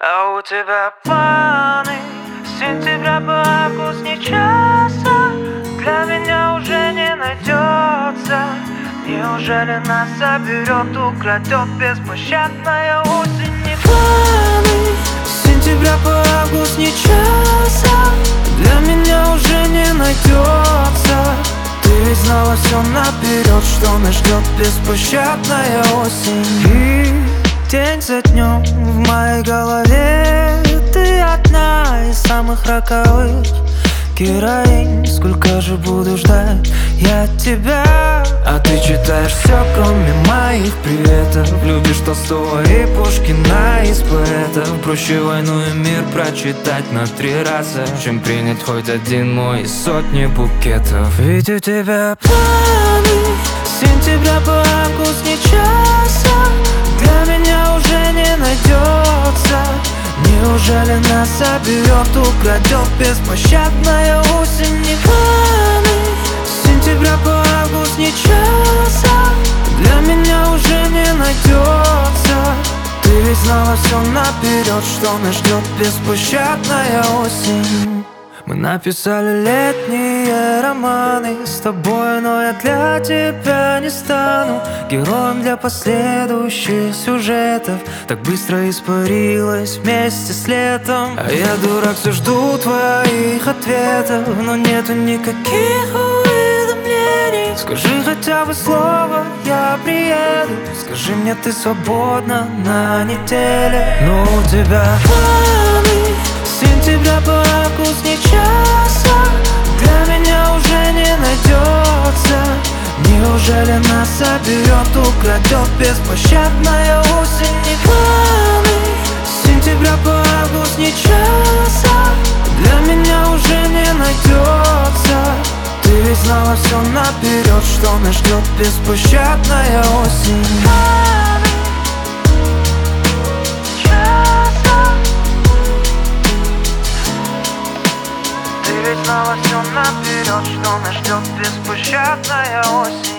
А у тебя планы с сентября по август ни часа для меня уже не найдется. Неужели нас соберет, украдет беспощадная осень? Не планы с сентября по август ни часа для меня уже не найдется. Ты ведь знала все наперед, что нас ждет беспощадная осень. И день за днем в моей голове ты одна из самых роковых героинь. Сколько же буду ждать я тебя, а ты читаешь все, кроме моих приветов. Любишь Толстого и Пушкина из поэтов. Проще «Войну и мир» прочитать на 3 раза, чем принять хоть один мой из сотни букетов. Ведь у тебя планы с сентября по август ни часа для меня уже не найдется. Неужели нас соберет, украдет беспощадная осень? Не планы с сентября по август ни часа для меня уже не найдется. Ты ведь знала все наперед, что нас ждет беспощадная осень. Мы написали летние романы с тобой, но я для тебя не стану героем для последующих сюжетов. Так быстро испарилась вместе с летом, а я, дурак, все жду твоих ответов, но нету никаких уведомлений. Скажи хотя бы слово, я приеду. Скажи мне, ты свободна на неделе. Но у тебя планы с сентября по август ни часа для меня уже не найдется. Неужели нас соберет, украдет беспощадная осень? Не планы с сентября по август ни часа для меня уже не найдется. Ты ведь знала все наперед, что нас ждет беспощадная осень. Ты ведь знала все наперед, что нас ждет беспощадная осень.